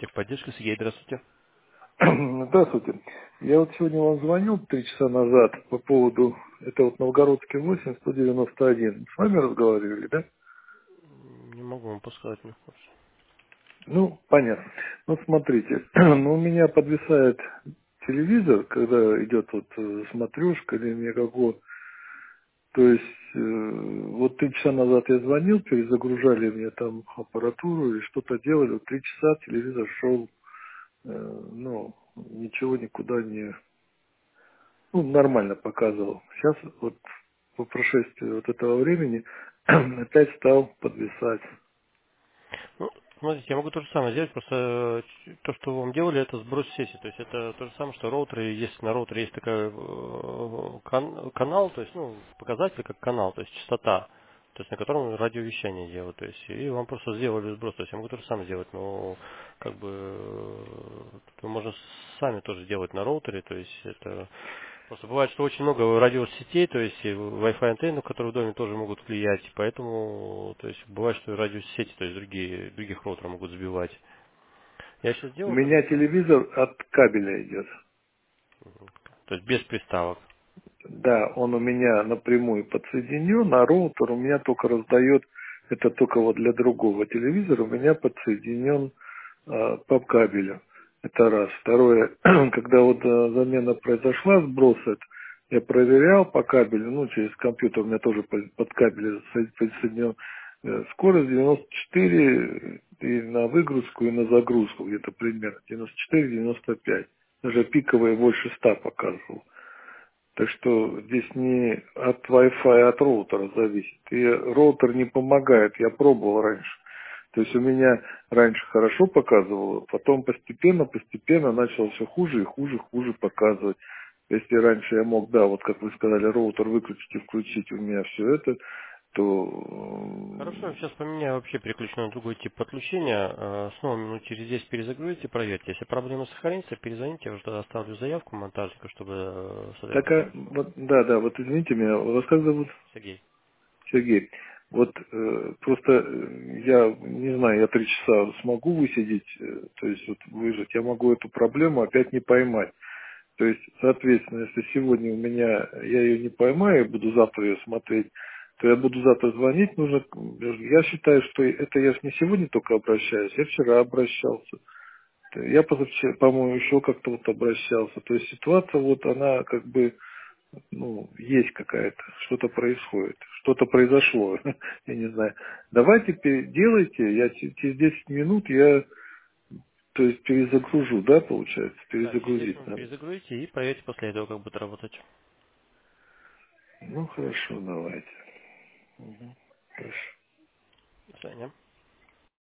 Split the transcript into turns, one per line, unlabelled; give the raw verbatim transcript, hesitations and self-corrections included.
Техподдержка, Сергей, здравствуйте.
Здравствуйте. Я вот сегодня вам звонил три часа назад по поводу, это вот Новгородский восемь, сто девяносто один. С вами разговаривали, да?
Не могу вам подсказать, не в курсе.
Ну, понятно. Ну, смотрите, ну, у меня подвисает телевизор, когда идет вот э, смотрешка или никакого. То есть, э, вот три часа назад я звонил, перезагружали мне там аппаратуру и что-то делали. Вот три часа телевизор шел, э, ну, ничего никуда не ну, нормально показывал. Сейчас вот по прошествии вот этого времени опять стал подвисать.
Ну, смотрите, я могу то же самое сделать, просто э, то, что вы вам делали, это сброс сети. То есть это то же самое, что роутеры, есть на роутере есть такой э, кан- канал, то есть, ну, показатель как канал, то есть частота, то есть на котором радиовещание делают. То есть, и вам просто сделали сброс. То есть я могу то же самое сделать, но как бы э, тут можно сами тоже делать на роутере, то есть это просто бывает, что очень много радиосетей, то есть и Wi-Fi антенны, которые в доме тоже могут влиять, и поэтому, то есть бывает, что и радиосети, то есть другие, других роутеров могут сбивать. Я сейчас
У
сделал то же
меня
самое,
телевизор от кабеля идет.
то есть без приставок.
Да, он у меня напрямую подсоединен, а роутер у меня только раздает, это только вот для другого телевизора, у меня подсоединен э, по кабелю. Это раз. Второе, когда вот э, замена произошла, сброс этот, я проверял по кабелю, ну, через компьютер у меня тоже по- под кабелем со- подсоединен, э, скорость девяносто четыре и на выгрузку, и на загрузку где-то примерно, девяносто четыре девяносто пять. Даже пиковые больше ста показывал. Так что здесь не от Wi-Fi, а от роутера зависит. И роутер не помогает, я пробовал раньше. То есть у меня раньше хорошо показывало, потом постепенно, постепенно начало все хуже и хуже, хуже показывать. Если раньше я мог, да, вот как вы сказали, роутер выключить и включить у меня все это,
Хорошо,
то
сейчас поменяю, вообще переключу на другой тип подключения. Э, Снова минут через десять перезагрузите, проверьте. Если проблема сохранится, перезвоните, я уже тогда оставлю заявку монтажника, чтобы, э,
так,
соответственно,
а,
дальше
вот, да, да, вот извините меня, вас как зовут?
Сергей.
Сергей, вот э, просто э, я не знаю, я три часа смогу высидеть, э, то есть вот выжить, я могу эту проблему опять не поймать. То есть, соответственно, если сегодня у меня, я ее не поймаю, и буду завтра ее смотреть, то я буду завтра звонить, нужно, я считаю, что это я ж не сегодня только обращаюсь, я вчера обращался. Я позавчера, по-моему, еще как-то вот обращался. То есть ситуация вот она как бы ну, есть какая-то, что-то происходит, что-то произошло, я не знаю. Давайте пе- делайте, я че- через десять минут я, то есть перезагружу, да, получается,
Да, через десять
перезагрузить
минут
надо.
перезагрузите и проверьте после этого, как будет работать.
Ну, хорошо, давайте. Мгм. Хорошо.
До свидания.